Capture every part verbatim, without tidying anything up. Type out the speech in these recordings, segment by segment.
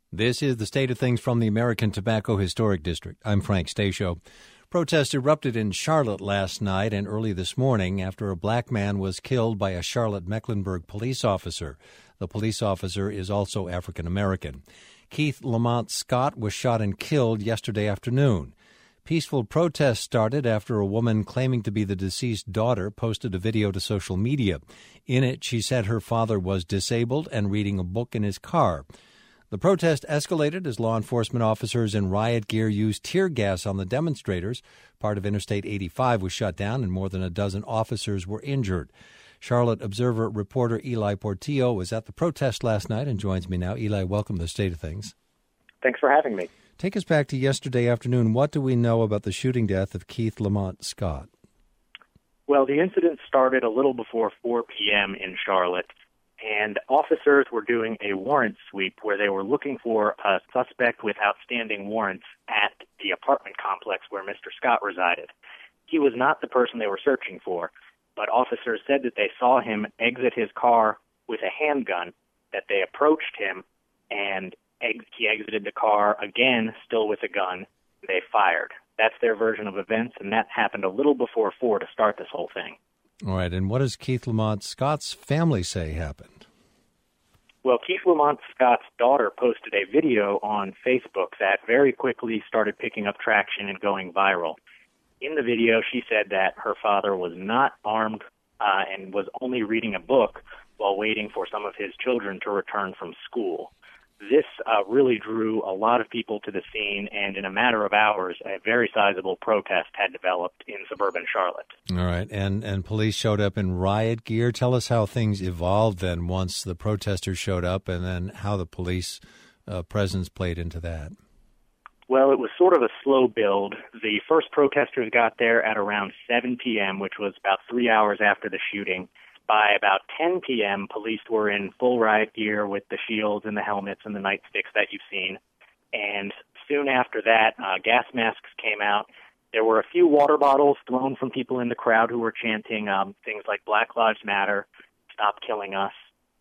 This is the State of Things from the American Tobacco Historic District. I'm Frank Stasio. Protests erupted in Charlotte last night and early this morning after a black man was killed by a Charlotte-Mecklenburg police officer. The police officer is also African American. Keith Lamont Scott was shot and killed yesterday afternoon. Peaceful protests started after a woman claiming to be the deceased daughter posted a video to social media. In it, she said her father was disabled and reading a book in his car. The protest escalated as law enforcement officers in riot gear used tear gas on the demonstrators. Part of Interstate eighty-five was shut down and more than a dozen officers were injured. Charlotte Observer reporter Eli Portillo was at the protest last night and joins me now. Eli, welcome to the State of Things. Thanks for having me. Take us back to yesterday afternoon. What do we know about the shooting death of Keith Lamont Scott? Well, the incident started a little before four p.m. in Charlotte, and officers were doing a warrant sweep where they were looking for a suspect with outstanding warrants at the apartment complex where Mister Scott resided. He was not the person they were searching for, but officers said that they saw him exit his car with a handgun, that they approached him, and ex- he exited the car again, still with a gun. They fired. That's their version of events, and that happened a little before four to start this whole thing. All right, and what does Keith Lamont Scott's family say happened? Well, Keith Lamont Scott's daughter posted a video on Facebook that very quickly started picking up traction and going viral. In the video, she said that her father was not armed uh, and was only reading a book while waiting for some of his children to return from school. This uh, really drew a lot of people to the scene, and in a matter of hours, a very sizable protest had developed in suburban Charlotte. All right, and, and police showed up in riot gear. Tell us how things evolved then once the protesters showed up, and then how the police uh, presence played into that. Well, it was sort of a slow build. The first protesters got there at around seven p.m., which was about three hours after the shooting. By about ten p.m., police were in full riot gear with the shields and the helmets and the nightsticks that you've seen. And soon after that, uh, gas masks came out. There were a few water bottles thrown from people in the crowd who were chanting um, things like Black Lives Matter, Stop Killing Us.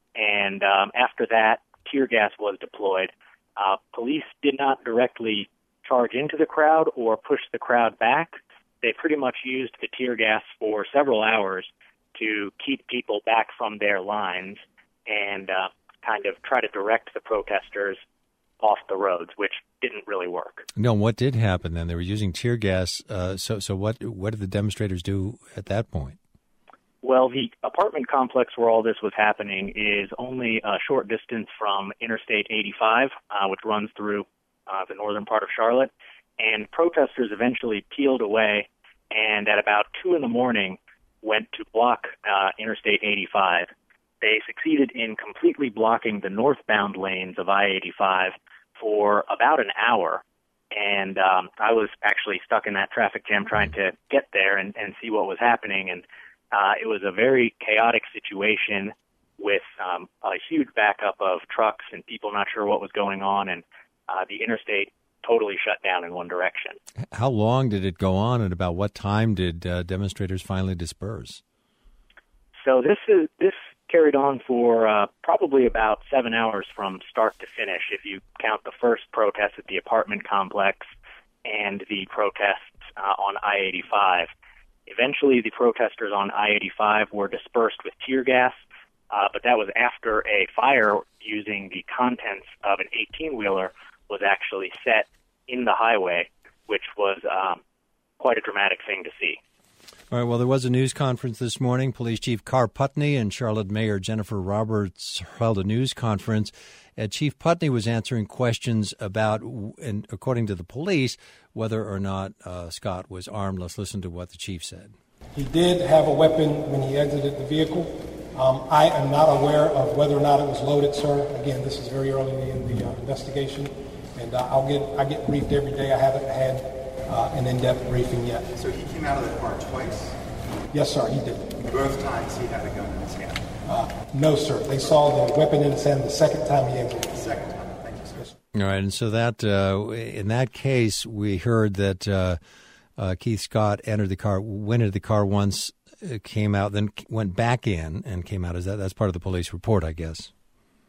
And um, after that, tear gas was deployed. Uh, police did not directly charge into the crowd or push the crowd back. They pretty much used the tear gas for several hours to keep people back from their lines and uh, kind of try to direct the protesters off the roads, which didn't really work. No, what did happen then? They were using tear gas. Uh, so, so what? What did the demonstrators do at that point? Well, the apartment complex where all this was happening is only a short distance from Interstate eighty-five, uh, which runs through uh, the northern part of Charlotte. And protesters eventually peeled away, and at about two in the morning, went to block uh, Interstate eighty-five. They succeeded in completely blocking the northbound lanes of I eighty-five for about an hour. And um, I was actually stuck in that traffic jam trying to get there and, and see what was happening. And uh, it was a very chaotic situation with um, a huge backup of trucks and people not sure what was going on. And uh, the interstate totally shut down in one direction. How long did it go on, and about what time did uh, demonstrators finally disperse? So this is this carried on for uh, probably about seven hours from start to finish, if you count the first protest at the apartment complex and the protests uh, on I eighty-five. Eventually, the protesters on I eighty-five were dispersed with tear gas, uh, but that was after a fire using the contents of an eighteen-wheeler was actually set in the highway, which was um, quite a dramatic thing to see. All right, well, there was a news conference this morning. Police Chief Carr Putney and Charlotte Mayor Jennifer Roberts held a news conference. Uh, Chief Putney was answering questions about, and according to the police, whether or not uh, Scott was armed. Let's listen to what the chief said. He did have a weapon when he exited the vehicle. Um, I am not aware of whether or not it was loaded, sir. Again, this is very early in the uh, investigation. And uh, I'll get I get briefed every day. I haven't had uh, an in-depth briefing yet. So he came out of the car twice? Yes, sir, he did. Both times he had a gun in his hand? Uh, no, sir. They saw the weapon in his hand the second time he exited. The second time. Thank you, sir. Yes, sir. All right, and so that uh, in that case, we heard that uh, uh, Keith Scott entered the car, went into the car once, uh, came out, then went back in and came out. Is that that's part of the police report, I guess?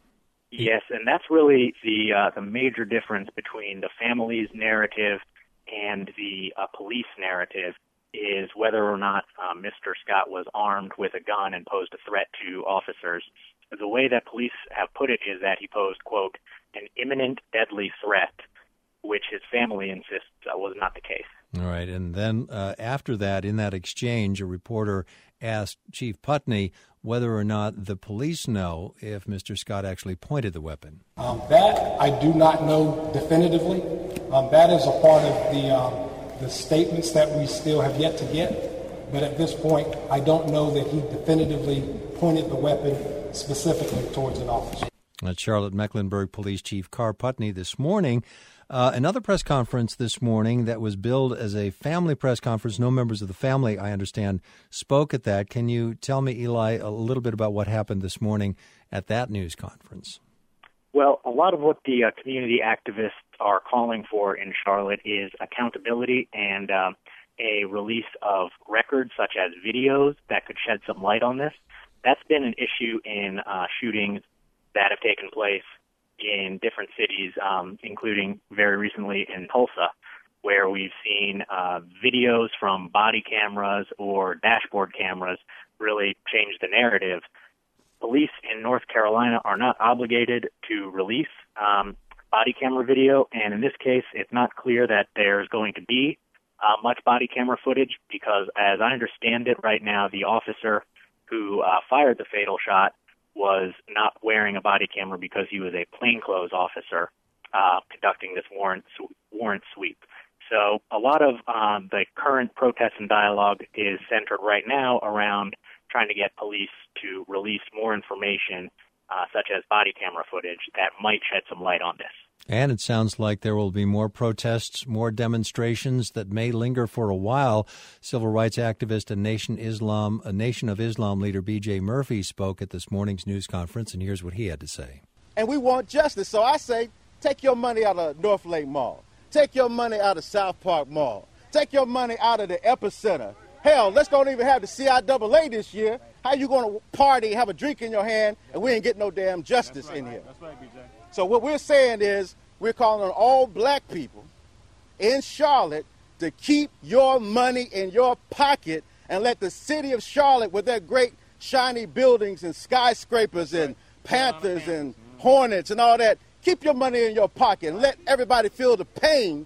Yes, and that's really the uh, the major difference between the family's narrative and the uh, police narrative is whether or not uh, Mister Scott was armed with a gun and posed a threat to officers. The way that police have put it is that he posed, quote, an imminent deadly threat, which his family insists uh, was not the case. All right, and then uh, after that, in that exchange, a reporter asked Chief Putney whether or not the police know if Mister Scott actually pointed the weapon. Um, that I do not know definitively. Um, that is a part of the um, the statements that we still have yet to get. But at this point, I don't know that he definitively pointed the weapon specifically towards an officer. That's Charlotte Mecklenburg Police Chief Carr Putney this morning. Uh, another press conference this morning that was billed as a family press conference. No members of the family, I understand, spoke at that. Can you tell me, Eli, a little bit about what happened this morning at that news conference? Well, a lot of what the uh, community activists are calling for in Charlotte is accountability and uh, a release of records such as videos that could shed some light on this. That's been an issue in uh, shootings that have taken place in different cities, um, including very recently in Tulsa, where we've seen uh, videos from body cameras or dashboard cameras really change the narrative. Police in North Carolina are not obligated to release um, body camera video, and in this case, it's not clear that there's going to be uh, much body camera footage because, as I understand it right now, the officer who uh, fired the fatal shot was not wearing a body camera because he was a plainclothes officer uh, conducting this warrant warrant sweep. So a lot of um, the current protests and dialogue is centered right now around trying to get police to release more information, uh, such as body camera footage, that might shed some light on this. And it sounds like there will be more protests, more demonstrations that may linger for a while. Civil rights activist and Nation Islam, a Nation of Islam leader B J Murphy spoke at this morning's news conference, and here's what he had to say. And we want justice, so I say take your money out of North Lake Mall. Take your money out of South Park Mall. Take your money out of the Epicenter. Hell, let's don't even have the C I A A this year. How you going to party, have a drink in your hand, and we ain't get no damn justice right, in here? That's right, B J. So what we're saying is we're calling on all black people in Charlotte to keep your money in your pocket and let the city of Charlotte, with their great shiny buildings and skyscrapers and Panthers and Hornets and all that, keep your money in your pocket and let everybody feel the pain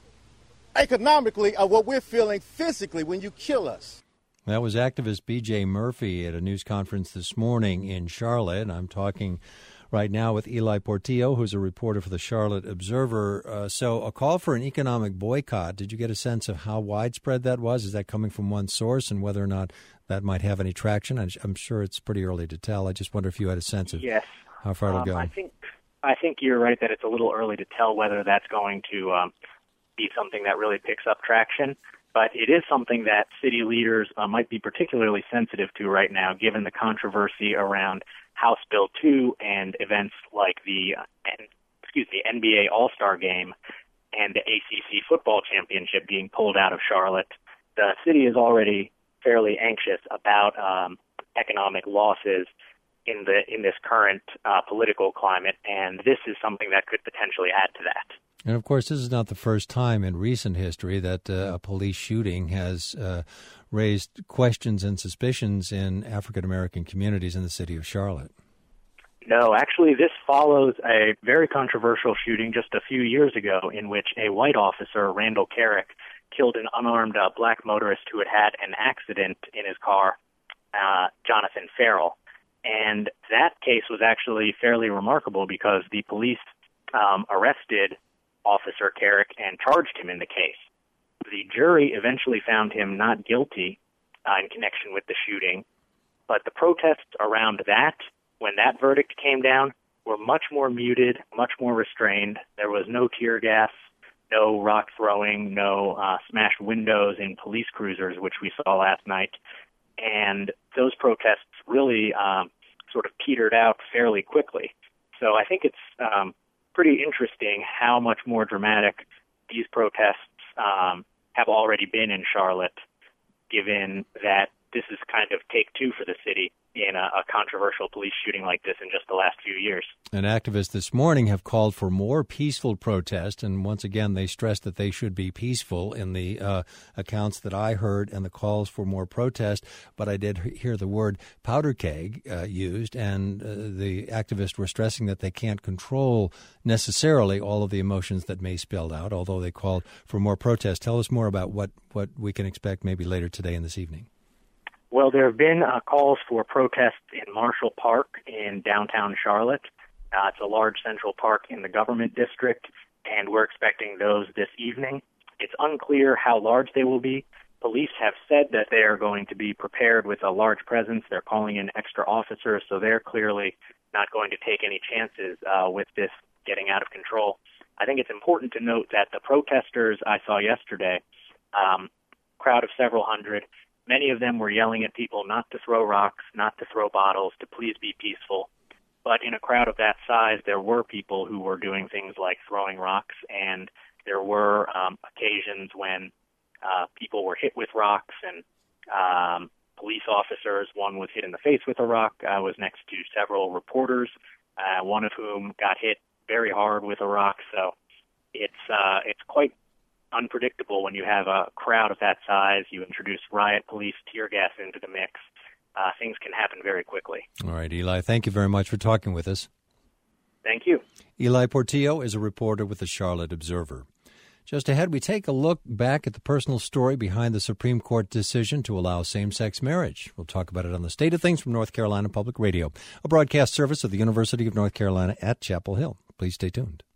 economically of what we're feeling physically when you kill us. That was activist B J Murphy at a news conference this morning in Charlotte. I'm talking right now with Eli Portillo, who's a reporter for the Charlotte Observer. Uh, so a call for an economic boycott, did you get a sense of how widespread that was? Is that coming from one source, and whether or not that might have any traction? I'm sure it's pretty early to tell. I just wonder if you had a sense of yes. how far it'll um, go. I think I think you're right that it's a little early to tell whether that's going to um, be something that really picks up traction. But it is something that city leaders uh, might be particularly sensitive to right now, given the controversy around House Bill two and events like the uh, N- excuse me N B A All-Star Game and the A C C Football Championship being pulled out of Charlotte. The city is already fairly anxious about um, economic losses in the in this current uh, political climate, and this is something that could potentially add to that. And, of course, this is not the first time in recent history that uh, a police shooting has uh, raised questions and suspicions in African-American communities in the city of Charlotte. No, actually, this follows a very controversial shooting just a few years ago in which a white officer, Randall Carrick, killed an unarmed uh, black motorist who had had an accident in his car, uh, Jonathan Farrell. And that case was actually fairly remarkable because the police um, arrested Officer Carrick and charged him in the case. The jury eventually found him not guilty uh, in connection with the shooting, but the protests around that, when that verdict came down, were much more muted, much more restrained. There was no tear gas, no rock throwing, no uh, smashed windows in police cruisers, which we saw last night. And those protests really um, sort of petered out fairly quickly. So I think it's um, pretty interesting how much more dramatic these protests um, have already been in Charlotte, given that this is kind of take two for the city in a, a controversial police shooting like this in just the last few years. And activists this morning have called for more peaceful protest, and once again they stressed that they should be peaceful in the uh, accounts that I heard and the calls for more protest. But I did hear the word powder keg uh, used, and uh, the activists were stressing that they can't control necessarily all of the emotions that may spill out, although they called for more protest. Tell us more about what, what we can expect maybe later today and this evening. Well, there have been uh, calls for protests in Marshall Park in downtown Charlotte. Uh, it's a large central park in the government district, and we're expecting those this evening. It's unclear how large they will be. Police have said that they are going to be prepared with a large presence. They're calling in extra officers, so they're clearly not going to take any chances uh, with this getting out of control. I think it's important to note that the protesters I saw yesterday, um, crowd of several hundred, many of them were yelling at people not to throw rocks, not to throw bottles, to please be peaceful. But in a crowd of that size, there were people who were doing things like throwing rocks, and there were um, occasions when uh, people were hit with rocks, and um, police officers, one was hit in the face with a rock, uh, was next to several reporters, uh, one of whom got hit very hard with a rock. So it's uh, it's quite unpredictable when you have a crowd of that size. You introduce riot police, tear gas into the mix. Uh, things can happen very quickly. All right, Eli, thank you very much for talking with us. Thank you. Eli Portillo is a reporter with the Charlotte Observer. Just ahead, we take a look back at the personal story behind the Supreme Court decision to allow same-sex marriage. We'll talk about it on the State of Things from North Carolina Public Radio, a broadcast service of the University of North Carolina at Chapel Hill. Please stay tuned.